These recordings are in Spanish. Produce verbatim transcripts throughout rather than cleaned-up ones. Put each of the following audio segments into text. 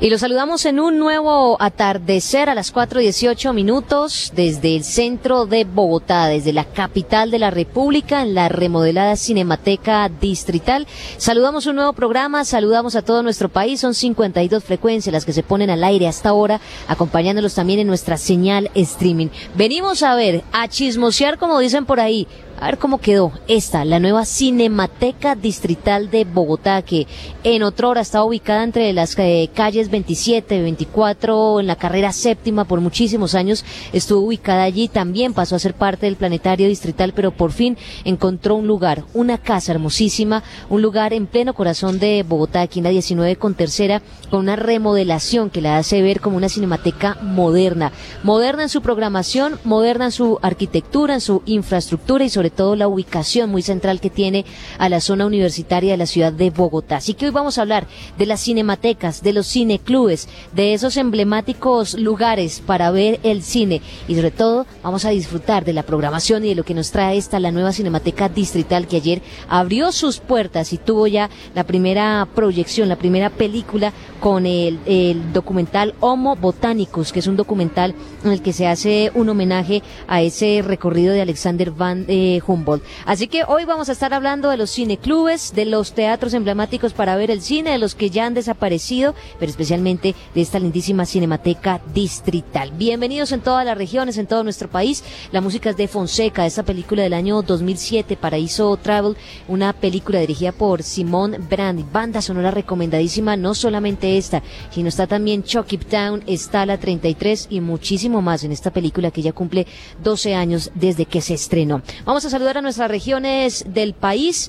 Y los saludamos en un nuevo atardecer a las cuatro dieciocho minutos desde el centro de Bogotá, desde la capital de la República, en la remodelada Cinemateca Distrital. Saludamos un nuevo programa, saludamos a todo nuestro país, son cincuenta y dos frecuencias las que se ponen al aire hasta ahora, acompañándolos también en nuestra señal streaming. Venimos a ver, a chismosear, como dicen por ahí, a ver cómo quedó esta, la nueva Cinemateca Distrital de Bogotá, que en otrora estaba ubicada entre las eh, calles veintisiete, veinticuatro, en la carrera séptima, por muchísimos años estuvo ubicada allí, también pasó a ser parte del Planetario Distrital, pero por fin encontró un lugar, una casa hermosísima, un lugar en pleno corazón de Bogotá, aquí en la diecinueve con tercera, con una remodelación que la hace ver como una cinemateca moderna, moderna en su programación, moderna en su arquitectura, en su infraestructura y sobre sobre todo la ubicación muy central que tiene a la zona universitaria de la ciudad de Bogotá. Así que hoy vamos a hablar de las cinematecas, de los cineclubes, de esos emblemáticos lugares para ver el cine y sobre todo vamos a disfrutar de la programación y de lo que nos trae esta, la nueva Cinemateca Distrital, que ayer abrió sus puertas y tuvo ya la primera proyección, la primera película con el, el documental Homo Botanicus, que es un documental en el que se hace un homenaje a ese recorrido de Alexander Van eh, Humboldt. Así que hoy vamos a estar hablando de los cineclubes, de los teatros emblemáticos para ver el cine, de los que ya han desaparecido, pero especialmente de esta lindísima Cinemateca Distrital. Bienvenidos en todas las regiones, en todo nuestro país. La música es de Fonseca, esta película del año dos mil siete, Paraíso Travel, una película dirigida por Simón Brand, banda sonora recomendadísima, no solamente esta, sino está también Chucky Town, está la treinta y tres y muchísimo más en esta película que ya cumple doce años desde que se estrenó. Vamos a saludar a nuestras regiones del país.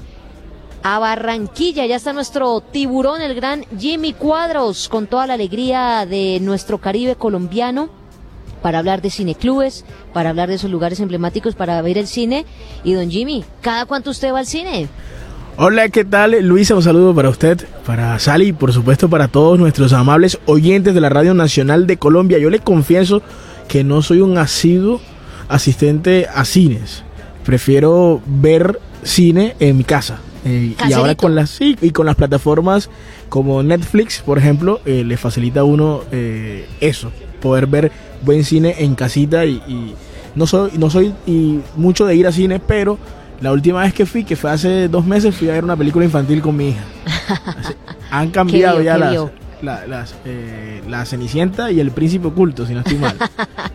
A Barranquilla, ya está nuestro tiburón, el gran Jimmy Cuadros, con toda la alegría de nuestro Caribe colombiano, para hablar de cineclubes, para hablar de esos lugares emblemáticos para ver el cine. Y don Jimmy, ¿cada cuánto usted va al cine? Hola, ¿qué tal, Luisa? Un saludo para usted, para Sally y por supuesto para todos nuestros amables oyentes de la Radio Nacional de Colombia. Yo le confieso que no soy un asiduo asistente a cines. Prefiero ver cine en mi casa. Eh, y ahora con las sí, y con las plataformas como Netflix, por ejemplo, eh, le facilita a uno eh, eso, poder ver buen cine en casita. Y, y no soy no soy y mucho de ir a cine, pero la última vez que fui, que fue hace dos meses, fui a ver una película infantil con mi hija. Así, han cambiado vio, ya las, la, las eh, la Cenicienta y el Príncipe Oculto, si no estoy mal.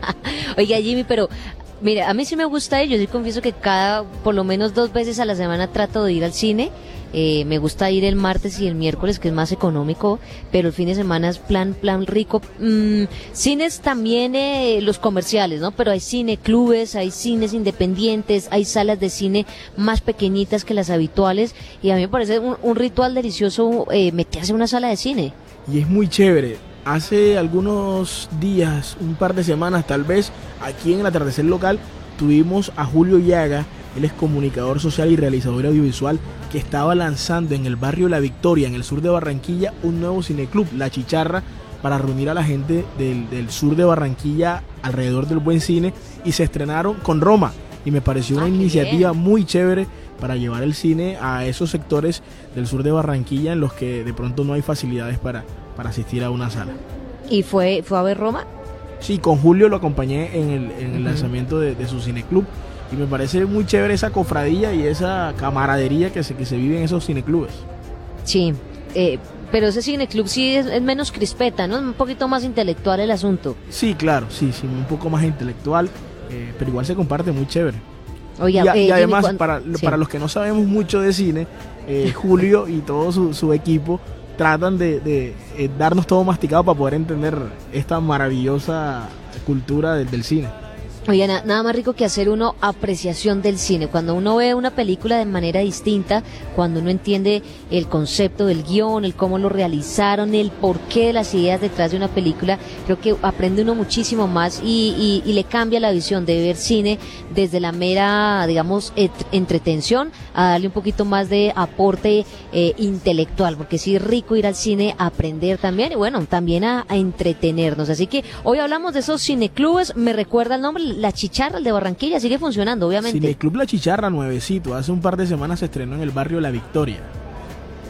Oiga, Jimmy, pero mira, a mí sí me gusta ir, yo sí confieso que cada, por lo menos dos veces a la semana trato de ir al cine. Eh, me gusta ir el martes y el miércoles, que es más económico, pero el fin de semana es plan plan rico. Mm, cines también, eh, los comerciales, ¿no? Pero hay cineclubes, hay cines independientes, hay salas de cine más pequeñitas que las habituales, y a mí me parece un, un ritual delicioso eh, meterse en una sala de cine. Y es muy chévere. Hace algunos días, un par de semanas tal vez, aquí en el atardecer local, tuvimos a Julio Llaga. Él es comunicador social y realizador audiovisual, que estaba lanzando en el barrio La Victoria, en el sur de Barranquilla, un nuevo cineclub, La Chicharra, para reunir a la gente del, del sur de Barranquilla alrededor del buen cine, y se estrenaron con Roma, y me pareció una ah, iniciativa bien. muy chévere para llevar el cine a esos sectores del sur de Barranquilla en los que de pronto no hay facilidades para, para asistir a una sala. ¿Y fue, fue a ver Roma? Sí, con Julio lo acompañé en el, en el uh-huh. lanzamiento de, de su cineclub. Y me parece muy chévere esa cofradía y esa camaradería que se, que se vive en esos cineclubes. Sí, eh, pero ese cineclub sí es, es menos crispeta, ¿no? Un poquito más intelectual el asunto. Sí, claro, sí, sí, un poco más intelectual, eh, pero igual se comparte muy chévere. Oiga, y, eh, y además, Jimmy, para, sí. para los que no sabemos mucho de cine, eh, Julio y todo su, su equipo tratan de, de eh, darnos todo masticado para poder entender esta maravillosa cultura de, del cine. Oye, na, nada más rico que hacer uno apreciación del cine, cuando uno ve una película de manera distinta, cuando uno entiende el concepto del guión, el cómo lo realizaron, el porqué de las ideas detrás de una película, creo que aprende uno muchísimo más y, y, y le cambia la visión de ver cine desde la mera, digamos, et, entretención, a darle un poquito más de aporte eh, intelectual, porque sí es rico ir al cine a aprender también y bueno, también a, a entretenernos. Así que hoy hablamos de esos cineclubes, me recuerda el nombre, La Chicharra, el de Barranquilla, sigue funcionando, obviamente. Cineclub La Chicharra, nuevecito, hace un par de semanas se estrenó en el barrio La Victoria.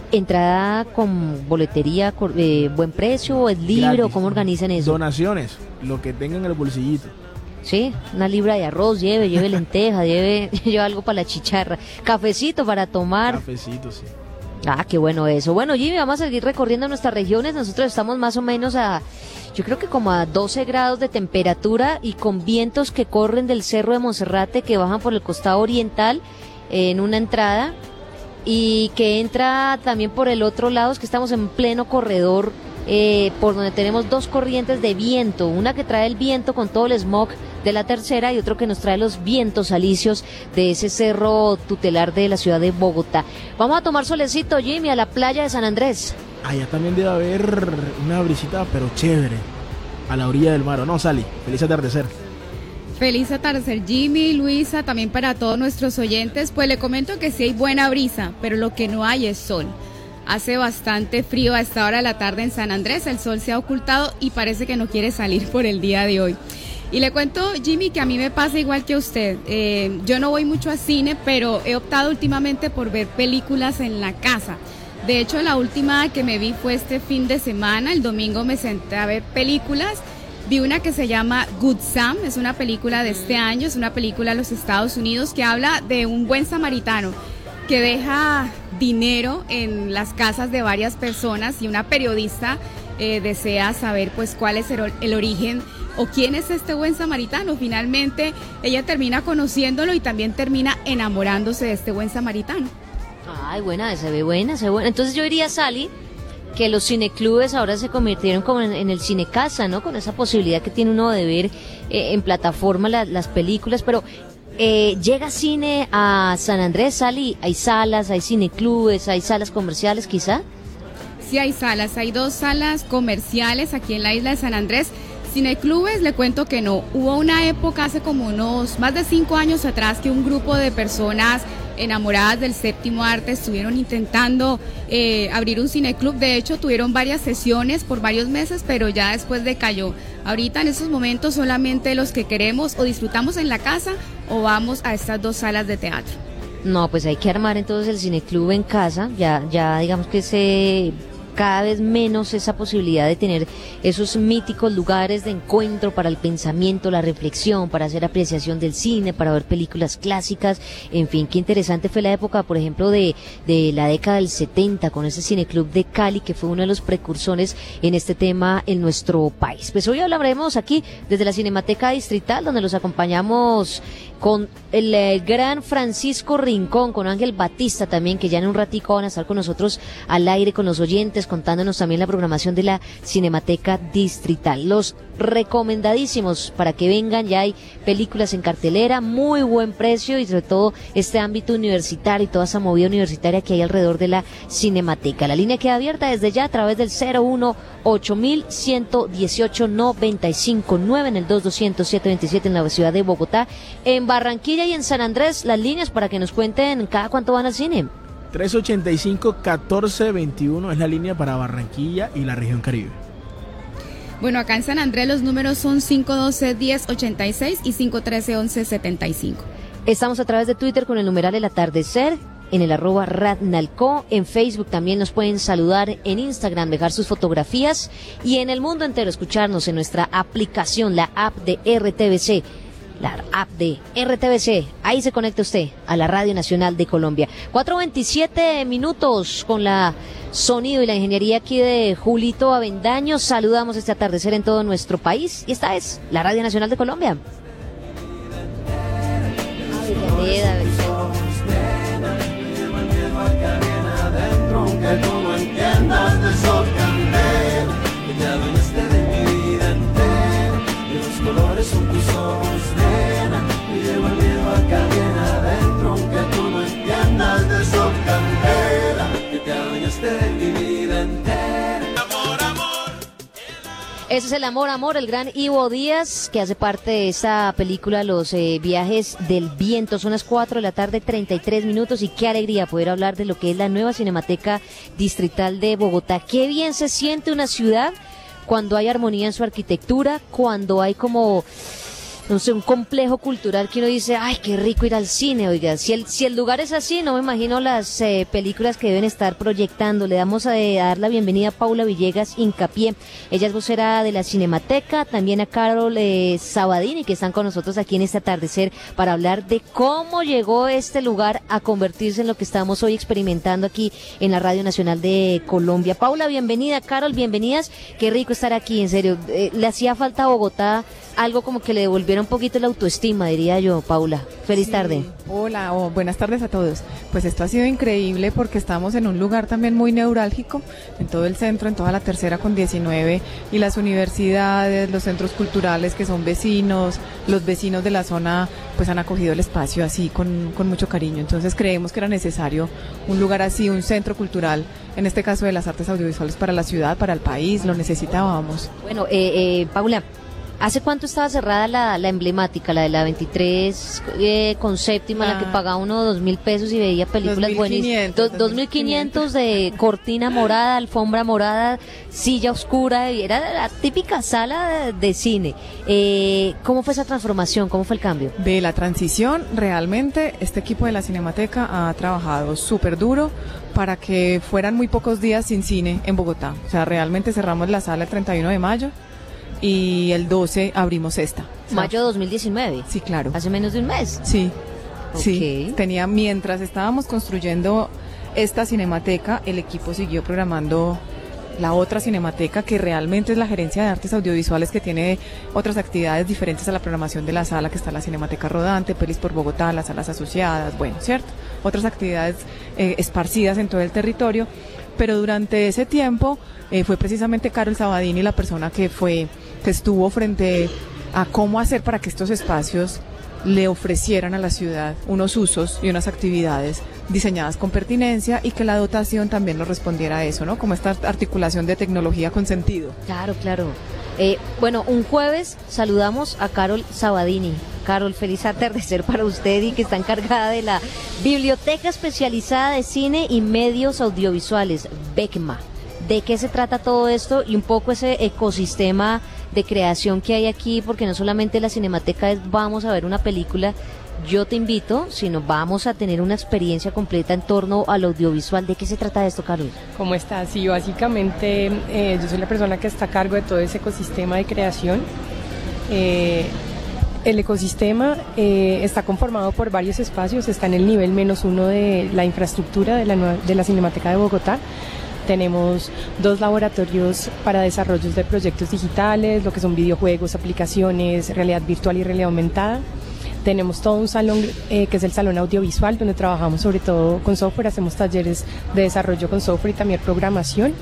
¿Entrada con boletería, eh, buen precio, es libre Gratis. o cómo organizan eso? Donaciones, lo que tengan en el bolsillito. Sí, una libra de arroz, lleve, lleve lenteja, lleve, lleve algo para la chicharra, cafecito para tomar. Cafecito, sí. Ah, qué bueno eso. Bueno, Jimmy, vamos a seguir recorriendo nuestras regiones. Nosotros estamos más o menos a, yo creo que como a doce grados de temperatura y con vientos que corren del Cerro de Monserrate, que bajan por el costado oriental eh, en una entrada y que entra también por el otro lado. Es que estamos en pleno corredor eh, por donde tenemos dos corrientes de viento, una que trae el viento con todo el smog de la tercera y otro que nos trae los vientos alisios de ese cerro tutelar de la ciudad de Bogotá. Vamos a tomar solecito, Jimmy, a la playa de San Andrés. Allá también debe haber una brisita, pero chévere, a la orilla del mar, ¿o no, Sally? Feliz atardecer. Feliz atardecer, Jimmy, Luisa, también para todos nuestros oyentes. Pues le comento que sí hay buena brisa, pero lo que no hay es sol. Hace bastante frío a esta hora de la tarde en San Andrés, el sol se ha ocultado y parece que no quiere salir por el día de hoy. Y le cuento, Jimmy, que a mí me pasa igual que a usted. Eh, yo no voy mucho a cine, pero he optado últimamente por ver películas en la casa. De hecho, la última que me vi fue este fin de semana. El domingo me senté a ver películas. Vi una que se llama Good Sam, es una película de este año, es una película de los Estados Unidos que habla de un buen samaritano que deja dinero en las casas de varias personas y una periodista eh, desea saber pues cuál es el, el origen o quién es este buen samaritano. Finalmente ella termina conociéndolo y también termina enamorándose de este buen samaritano. Ay, buena, se ve buena, se ve buena. Entonces yo diría, Sally, que los cineclubes ahora se convirtieron como en, en el cinecasa, ¿no? Con esa posibilidad que tiene uno de ver eh, en plataforma la, las películas, pero eh, llega cine a San Andrés, Sally, hay salas, hay cineclubes, hay salas comerciales quizá. Sí hay salas, hay dos salas comerciales aquí en la isla de San Andrés. Cineclubes, le cuento que no. Hubo una época hace como unos más de cinco años atrás que un grupo de personas enamoradas del séptimo arte estuvieron intentando eh, abrir un cineclub. De hecho, tuvieron varias sesiones por varios meses, pero ya después decayó. Ahorita en estos momentos solamente los que queremos o disfrutamos en la casa o vamos a estas dos salas de teatro. No, pues hay que armar entonces el cineclub en casa. Ya, ya digamos que se cada vez menos esa posibilidad de tener esos míticos lugares de encuentro para el pensamiento, la reflexión, para hacer apreciación del cine, para ver películas clásicas. En fin, qué interesante fue la época, por ejemplo, de, de la década del setenta, con ese cineclub de Cali, que fue uno de los precursores en este tema en nuestro país. Pues hoy hablaremos aquí desde la Cinemateca Distrital, donde los acompañamos con el eh, gran Francisco Rincón, con Ángel Batista también, que ya en un ratico van a estar con nosotros al aire, con los oyentes, contándonos también la programación de la Cinemateca Distrital. Los recomendadísimos para que vengan, ya hay películas en cartelera, muy buen precio y sobre todo este ámbito universitario y toda esa movida universitaria que hay alrededor de la Cinemateca. La línea queda abierta desde ya a través del cero uno ocho mil ciento dieciocho noventa y cinco nueve en el dos doscientos siete veintisiete en la ciudad de Bogotá. En Barranquilla y en San Andrés, las líneas para que nos cuenten cada cuánto van al cine. tres ochenta y cinco catorce veintiuno es la línea para Barranquilla y la región Caribe. Bueno, acá en San Andrés los números son cinco doce diez ochenta y seis y cinco trece once setenta y cinco. Estamos a través de Twitter con el numeral El Atardecer, en el arroba Radnalco, en Facebook también nos pueden saludar, en Instagram dejar sus fotografías y en el mundo entero escucharnos en nuestra aplicación, la app de R T V C. La app de R T V C, ahí se conecta usted a la Radio Nacional de Colombia. cuatro veintisiete minutos con la sonido y la ingeniería aquí de Julito Avendaño. Saludamos este atardecer en todo nuestro país y esta es la Radio Nacional de Colombia. Son tus ojos, nena, y llevo el miedo acá bien adentro, aunque tú no entiendas de sol candela, que te adueñaste de mi vida entera. Amor, amor. Ese es el amor, amor, el gran Ivo Díaz, que hace parte de esa película Los eh, Viajes del Viento. Son las cuatro de la tarde, treinta y tres minutos, y qué alegría poder hablar de lo que es la nueva Cinemateca Distrital de Bogotá. Qué bien se siente una ciudad cuando hay armonía en su arquitectura, cuando hay como no sé, un complejo cultural que uno dice, ay, qué rico ir al cine, oiga, si el, si el lugar es así, no me imagino las eh, películas que deben estar proyectando. Le damos a, a dar la bienvenida a Paula Villegas Hincapié, ella es vocera de la Cinemateca, también a Carol eh, Sabadini, que están con nosotros aquí en este atardecer para hablar de cómo llegó este lugar a convertirse en lo que estamos hoy experimentando aquí en la Radio Nacional de Colombia. Paula, bienvenida, Carol, bienvenidas, qué rico estar aquí, en serio, eh, le hacía falta a Bogotá algo como que le devolviera un poquito la autoestima, diría yo, Paula. Feliz sí. tarde. Hola, oh, buenas tardes a todos. Pues esto ha sido increíble porque estamos en un lugar también muy neurálgico, en todo el centro, en toda la tercera con diecinueve, y las universidades, los centros culturales que son vecinos, los vecinos de la zona, pues han acogido el espacio así con, con mucho cariño. Entonces creemos que era necesario un lugar así, un centro cultural, en este caso de las artes audiovisuales para la ciudad, para el país, lo necesitábamos. Bueno, eh, eh, Paula, ¿hace cuánto estaba cerrada la, la emblemática, la de la veintitrés eh, con séptima, ah, la que pagaba uno dos mil pesos y veía películas buenísimas? Dos mil quinientos de cortina morada, alfombra morada, silla oscura, y era la típica sala de, de cine. Eh, ¿Cómo fue esa transformación? ¿Cómo fue el cambio? De la transición, realmente este equipo de la Cinemateca ha trabajado súper duro para que fueran muy pocos días sin cine en Bogotá. O sea, realmente cerramos la sala el treinta y uno de mayo. Y el doce abrimos esta. Mayo de dos mil diecinueve. Sí, claro. Hace menos de un mes. Sí, okay. sí. Tenía, mientras estábamos construyendo esta cinemateca, el equipo siguió programando la otra cinemateca, que realmente es la Gerencia de Artes Audiovisuales, que tiene otras actividades diferentes a la programación de la sala, que está la Cinemateca Rodante, Pelis por Bogotá, las salas asociadas, bueno, ¿cierto? Otras actividades eh, esparcidas en todo el territorio. Pero durante ese tiempo eh, fue precisamente Carol Sabadini la persona que fue que estuvo frente a cómo hacer para que estos espacios le ofrecieran a la ciudad unos usos y unas actividades diseñadas con pertinencia, y que la dotación también lo respondiera a eso, ¿no? Como esta articulación de tecnología con sentido. Claro, claro. Eh, bueno, un jueves saludamos a Carol Sabadini. Carol, feliz atardecer para usted, y que está encargada de la Biblioteca Especializada de Cine y Medios Audiovisuales, BECMA. ¿De qué se trata todo esto y un poco ese ecosistema de creación que hay aquí? Porque no solamente la Cinemateca es vamos a ver una película, yo te invito, sino vamos a tener una experiencia completa en torno al audiovisual. ¿De qué se trata esto, Carol? ¿Cómo estás? Sí, básicamente eh, yo soy la persona que está a cargo de todo ese ecosistema de creación. Eh, el ecosistema eh, está conformado por varios espacios, está en el nivel menos uno de la infraestructura de la, de la Cinemateca de Bogotá. Tenemos dos laboratorios para desarrollos de proyectos digitales, lo que son videojuegos, aplicaciones, realidad virtual y realidad aumentada. Tenemos todo un salón eh, que es el salón audiovisual, donde trabajamos sobre todo con software, hacemos talleres de desarrollo con software y también programación.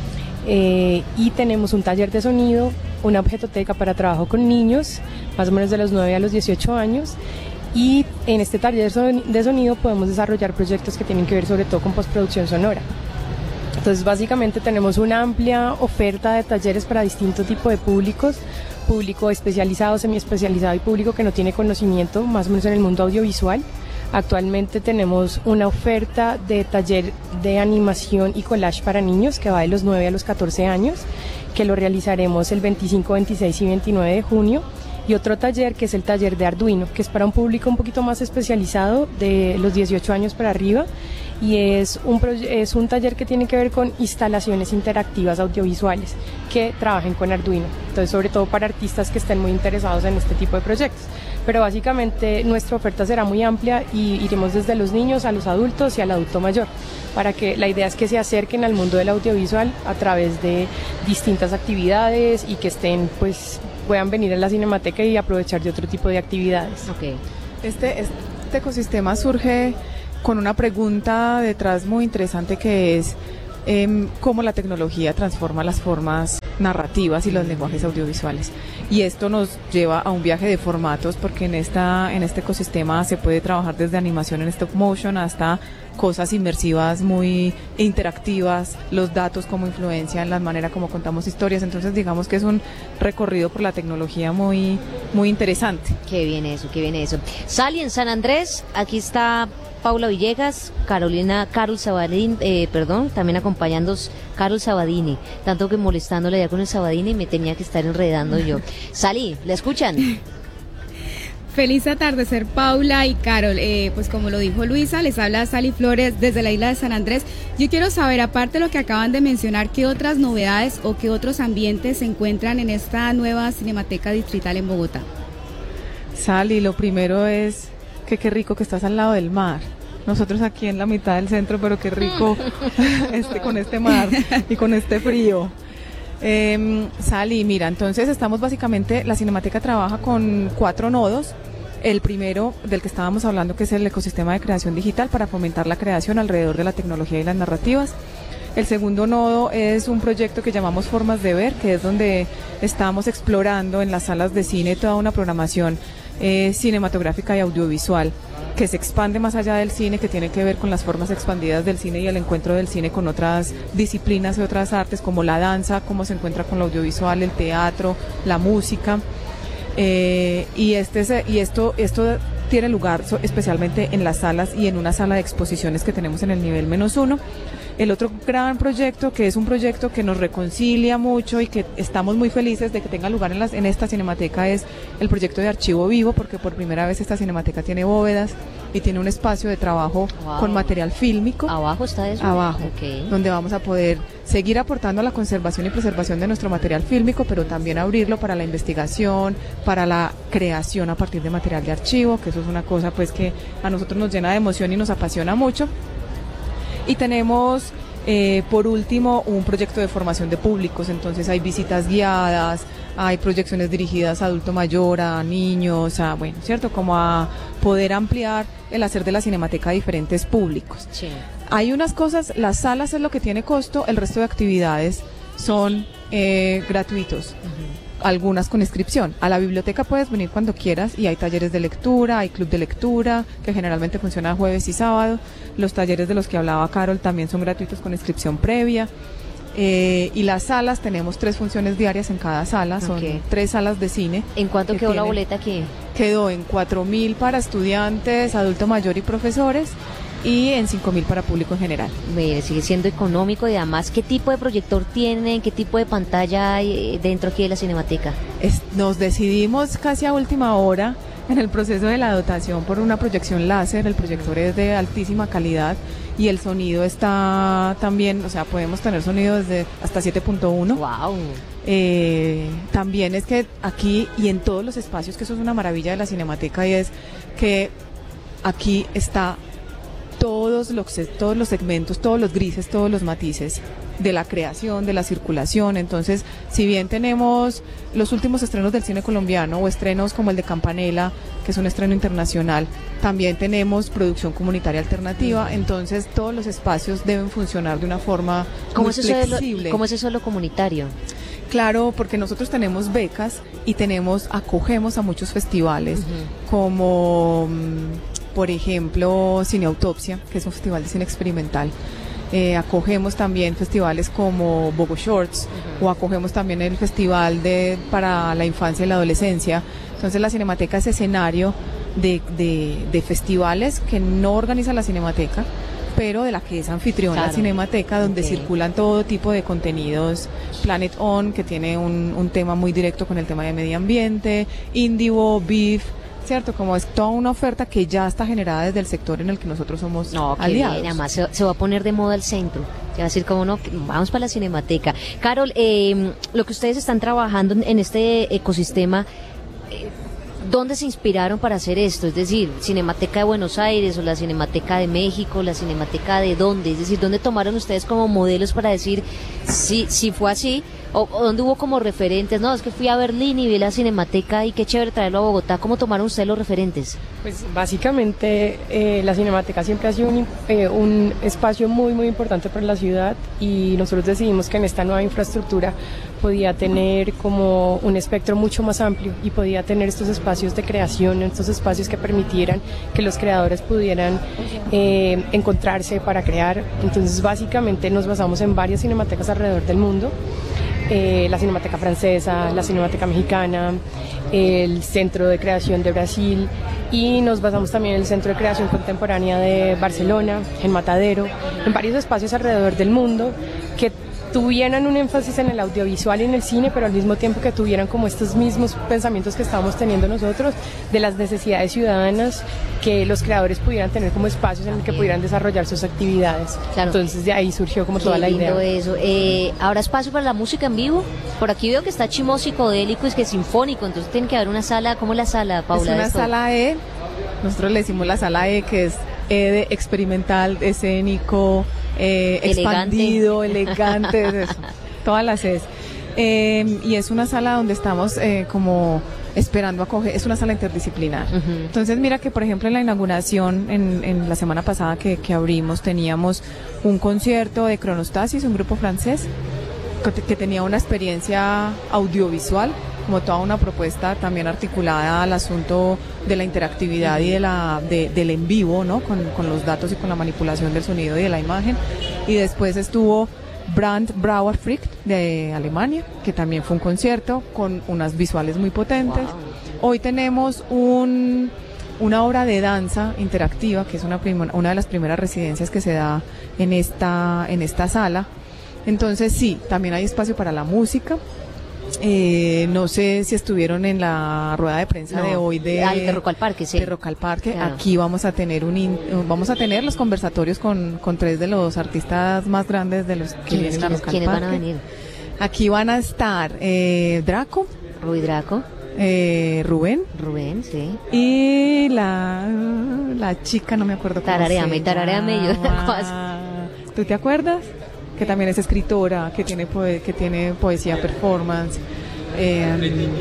Eh, y tenemos un taller de sonido, una objetoteca para trabajo con niños, más o menos de los nueve a los dieciocho años. Y en este taller de sonido podemos desarrollar proyectos que tienen que ver sobre todo con postproducción sonora. Entonces básicamente tenemos una amplia oferta de talleres para distintos tipos de públicos, público especializado, semiespecializado y público que no tiene conocimiento más o menos en el mundo audiovisual. Actualmente tenemos una oferta de taller de animación y collage para niños que va de los nueve a los catorce años, que lo realizaremos el veinticinco, veintiséis y veintinueve de junio. Y otro taller que es el taller de Arduino, que es para un público un poquito más especializado de los dieciocho años para arriba, y es un, es un taller que tiene que ver con instalaciones interactivas audiovisuales que trabajen con Arduino. Entonces, sobre todo para artistas que estén muy interesados en este tipo de proyectos. Pero básicamente nuestra oferta será muy amplia y iremos desde los niños a los adultos y al adulto mayor, para que la idea es que se acerquen al mundo del audiovisual a través de distintas actividades y que estén, pues, puedan venir a la Cinemateca y aprovechar de otro tipo de actividades. Okay. Este, este ecosistema surge con una pregunta detrás muy interesante, que es eh, cómo la tecnología transforma las formas narrativas y los lenguajes audiovisuales. Y esto nos lleva a un viaje de formatos, porque en esta en este ecosistema se puede trabajar desde animación en stop motion hasta cosas inmersivas muy interactivas, los datos como influencian la manera como contamos historias. Entonces digamos que es un recorrido por la tecnología muy, muy interesante. Qué bien eso, qué bien eso. Sally en San Andrés, aquí está Paula Villegas, Carolina, Carol Sabadini, eh, perdón, también acompañando Carol Sabadini, tanto que molestándole ya con el Sabadini me tenía que estar enredando yo. Sally, ¿la escuchan? Feliz atardecer, Paula y Carol. Eh, pues como lo dijo Luisa, les habla Sally Flores desde la isla de San Andrés. Yo quiero saber, aparte de lo que acaban de mencionar, ¿qué otras novedades o qué otros ambientes se encuentran en esta nueva Cinemateca Distrital en Bogotá? Sally, lo primero es que qué rico que estás al lado del mar. Nosotros aquí en la mitad del centro, pero qué rico este, con este mar y con este frío. Eh, Sally, mira, entonces estamos básicamente, la Cinemateca trabaja con cuatro nodos. El primero, del que estábamos hablando, que es el ecosistema de creación digital para fomentar la creación alrededor de la tecnología y las narrativas. El segundo nodo es un proyecto que llamamos Formas de Ver, que es donde estamos explorando en las salas de cine toda una programación eh, cinematográfica y audiovisual que se expande más allá del cine, que tiene que ver con las formas expandidas del cine y el encuentro del cine con otras disciplinas y otras artes, como la danza, cómo se encuentra con lo audiovisual, el teatro, la música. Eh, y este y esto esto tiene lugar so, especialmente en las salas y en una sala de exposiciones que tenemos en el nivel menos uno. El otro gran proyecto, que es un proyecto que nos reconcilia mucho y que estamos muy felices de que tenga lugar en, las, en esta cinemateca, es el proyecto de Archivo Vivo, porque por primera vez esta cinemateca tiene bóvedas y tiene un espacio de trabajo wow. con material fílmico. ¿Abajo está eso? Abajo, okay. Donde vamos a poder seguir aportando a la conservación y preservación de nuestro material fílmico, pero también abrirlo para la investigación, para la creación a partir de material de archivo, que eso es una cosa pues que a nosotros nos llena de emoción y nos apasiona mucho. Y tenemos, eh, por último, un proyecto de formación de públicos, entonces hay visitas guiadas, hay proyecciones dirigidas a adulto mayor, a niños, a, bueno, ¿cierto? Como a poder ampliar el hacer de la Cinemateca a diferentes públicos. Sí. Hay unas cosas, las salas es lo que tiene costo, el resto de actividades son eh, gratuitos. Uh-huh. Algunas con inscripción. A la biblioteca puedes venir cuando quieras y hay talleres de lectura, hay club de lectura, que generalmente funciona jueves y sábado. Los talleres de los que hablaba Carol también son gratuitos con inscripción previa. Eh, y las salas, tenemos tres funciones diarias en cada sala, son okay. tres salas de cine. ¿En cuánto quedó tienen, la boleta aquí? Quedó en cuatro mil para estudiantes, adulto mayor y profesores, y en cinco mil para público en general. Mire, sigue siendo económico y además, ¿qué tipo de proyector tienen? ¿Qué tipo de pantalla hay dentro aquí de la Cinemateca? Es, nos decidimos casi a última hora en el proceso de la dotación por una proyección láser. El proyector es de altísima calidad y el sonido está también, o sea, podemos tener sonido desde hasta siete punto uno. ¡Wow! Eh, también es que aquí y en todos los espacios, que eso es una maravilla de la Cinemateca, y es que aquí está todos los, todos los segmentos, todos los grises, todos los matices de la creación, de la circulación. Entonces, si bien tenemos los últimos estrenos del cine colombiano o estrenos como el de Campanella, que es un estreno internacional, también tenemos producción comunitaria alternativa. Entonces, todos los espacios deben funcionar de una forma ¿Cómo muy es eso flexible. De lo, ¿Cómo es eso de lo comunitario? Claro, porque nosotros tenemos becas y tenemos, acogemos a muchos festivales, uh-huh. como por ejemplo Cineautopsia, que es un festival de cine experimental. Eh, acogemos también festivales como Bogo Shorts, uh-huh. o acogemos también el festival de para la infancia y la adolescencia. Entonces la Cinemateca es escenario de, de, de festivales que no organiza la Cinemateca, pero de la que es anfitriona, claro. La Cinemateca, donde okay. circulan todo tipo de contenidos. Planet On, que tiene un, un tema muy directo con el tema de medio ambiente, Indivo, Beef, ¿cierto? Como es toda una oferta que ya está generada desde el sector en el que nosotros somos no, aliados. Bien, además se, se va a poner de moda el centro. Se va a decir como no, vamos para la Cinemateca. Carol, eh, lo que ustedes están trabajando en este ecosistema, eh, ¿dónde se inspiraron para hacer esto? Es decir, Cinemateca de Buenos Aires o la Cinemateca de México, la Cinemateca de dónde? Es decir, ¿dónde tomaron ustedes como modelos para decir si, si fue así? O, o dónde hubo como referentes, no, es que fui a Berlín y vi la Cinemateca y qué chévere traerlo a Bogotá. ¿Cómo tomaron ustedes los referentes? Pues básicamente eh, la Cinemateca siempre ha sido un, eh, un espacio muy muy importante para la ciudad y nosotros decidimos que en esta nueva infraestructura podía tener como un espectro mucho más amplio y podía tener estos espacios de creación, estos espacios que permitieran que los creadores pudieran eh, encontrarse para crear. Entonces básicamente nos basamos en varias cinematecas alrededor del mundo. Eh, la Cinemateca Francesa, la Cinemateca Mexicana, el Centro de Creación de Brasil y nos basamos también en el Centro de Creación Contemporánea de Barcelona, en Matadero, en varios espacios alrededor del mundo que tuvieran un énfasis en el audiovisual y en el cine, pero al mismo tiempo que tuvieran como estos mismos pensamientos que estábamos teniendo nosotros, de las necesidades ciudadanas, que los creadores pudieran tener como espacios en los que pudieran desarrollar sus actividades. Claro. Entonces de ahí surgió como Qué toda la lindo idea. eso. Eh, ¿Habrá espacio para la música en vivo? Por aquí veo que está Chimo psicodélico, es que es sinfónico, entonces tiene que haber una sala. ¿Cómo es la sala, Paula? Es una esto? sala E, nosotros le decimos la sala E, que es E de experimental, escénico, eh, Elegante. expandido, elegante, es eso, todas las E's. Eh, y es una sala donde estamos eh, como esperando acoger, es una sala interdisciplinar. Ujú. Entonces mira que por ejemplo en la inauguración, en, en la semana pasada que, que abrimos, teníamos un concierto de Cronostasis, un grupo francés, que, que tenía una experiencia audiovisual, como toda una propuesta también articulada al asunto de la interactividad y de la de, del en vivo, ¿no? Con, con los datos y con la manipulación del sonido y de la imagen. Y después estuvo Brand Brauer Frick de Alemania, que también fue un concierto con unas visuales muy potentes. Wow. Hoy tenemos un una obra de danza interactiva, que es una prim- una de las primeras residencias que se da en esta en esta sala. Entonces sí, también hay espacio para la música. Eh, no sé si estuvieron en la rueda de prensa No, de hoy de, ah, de Rock al Parque, sí. de Rock al Parque. Claro. Aquí vamos a tener un in- vamos a tener los conversatorios con, con tres de los artistas más grandes de los que ¿Quiénes, vienen a quiénes- Rock al quiénes Parque. van a venir? Aquí van a estar eh, Draco, Rui Draco, eh, Rubén Rubén, sí. y la la chica, no me acuerdo cómo Tararéame, se tararéame, yo llama. ¿Tú te acuerdas? Que también es escritora, que tiene poe- que tiene poesía performance. Eh,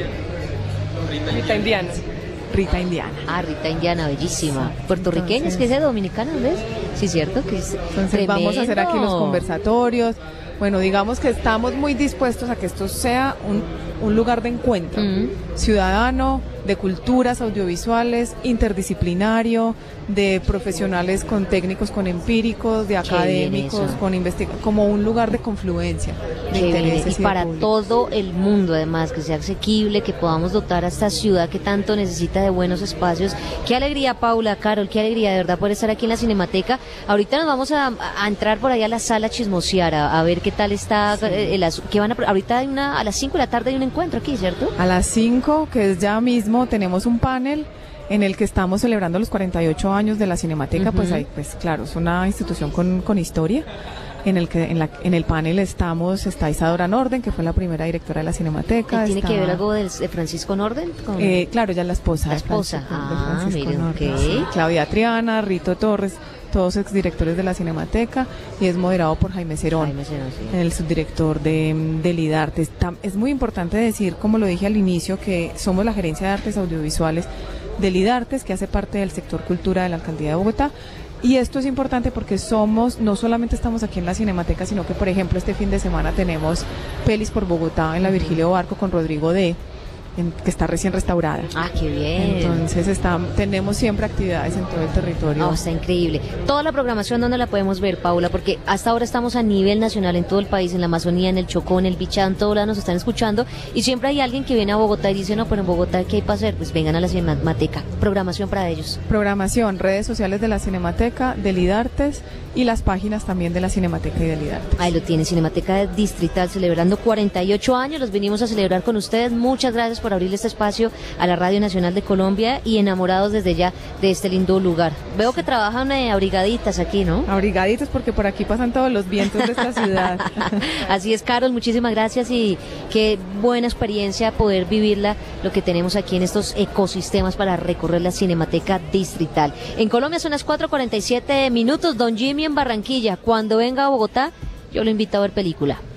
Rita Indiana. Rita Indiana. Ah, Rita Indiana, bellísima. Puertorriqueña, es Entonces- que es de dominicana, ¿ves? Sí, cierto, que es Entonces vamos a hacer aquí los tremendo. conversatorios. Bueno, digamos que estamos muy dispuestos a que esto sea un, un lugar de encuentro Mm. ciudadano, de culturas audiovisuales, interdisciplinario, de profesionales con técnicos, con empíricos, de Qué bien académicos, eso. con investigadores, como un lugar de confluencia de Qué bien, intereses y de para públicos. todo el mundo además, que sea asequible, que podamos dotar a esta ciudad que tanto necesita de buenos espacios. Qué alegría, Paula, Carol, qué alegría de verdad poder estar aquí en la Cinemateca. Ahorita nos vamos a, a entrar por ahí a la sala a chismosear, a, a ver qué tal está, eh, el asu- qué van a, ahorita hay una, a las cinco de la tarde hay un encuentro aquí, ¿cierto? A las cinco, que es ya mismo, tenemos un panel en el que estamos celebrando los cuarenta y ocho años de la Cinemateca. Ujú. Pues hay, pues claro, es una institución con, con historia. En el que en, la, en el panel estamos, está Isadora Norden, que fue la primera directora de la Cinemateca. ¿Tiene está, que ver algo del- de Francisco Norden? Con- eh, claro, ella es la esposa. La de esposa. Francisco- de Ah, Francisco miren, Norden, ok. sí. Claudia Triana, Rito Torres, todos exdirectores de la Cinemateca, y es moderado por Jaime Cerón. Jaime Cerón, sí. El subdirector de, de Lidarte. Está- Es muy importante decir, como lo dije al inicio, que somos la Gerencia de Artes Audiovisuales de Lidartes, que hace parte del sector cultura de la Alcaldía de Bogotá. Y esto es importante porque somos, no solamente estamos aquí en la Cinemateca, sino que, por ejemplo, este fin de semana tenemos Pelis por Bogotá en la Virgilio Barco con Rodrigo D., en- que está recién restaurada. Ah, qué bien. Entonces está, tenemos siempre actividades en todo el territorio. Oh, está increíble. Toda la programación, ¿dónde la podemos ver, Paula? Porque hasta ahora estamos a nivel nacional en todo el país, en la Amazonía, en el Chocó, en el Bichá, en todo lado nos están escuchando. Y siempre hay alguien que viene a Bogotá y dice, no, pero en Bogotá, ¿qué hay para hacer? Pues vengan a la Cinemateca. Programación para ellos. Programación, redes sociales de la Cinemateca, de Lidartes, y las páginas también de la Cinemateca y de Lidartes. Ahí lo tiene, Cinemateca Distrital, celebrando cuarenta y ocho años. Los venimos a celebrar con ustedes. Muchas gracias por abrirle este espacio a la Radio Nacional de Colombia y enamorados desde ya de este lindo lugar. Veo que trabajan eh, abrigaditas aquí, ¿no? Abrigaditos, porque por aquí pasan todos los vientos de esta ciudad. Así es, Carol, muchísimas gracias y qué buena experiencia poder vivirla, lo que tenemos aquí en estos ecosistemas para recorrer la Cinemateca Distrital. En Colombia son las cuatro cuarenta y siete minutos, Don Jimmy en Barranquilla. Cuando venga a Bogotá, yo lo invito a ver película.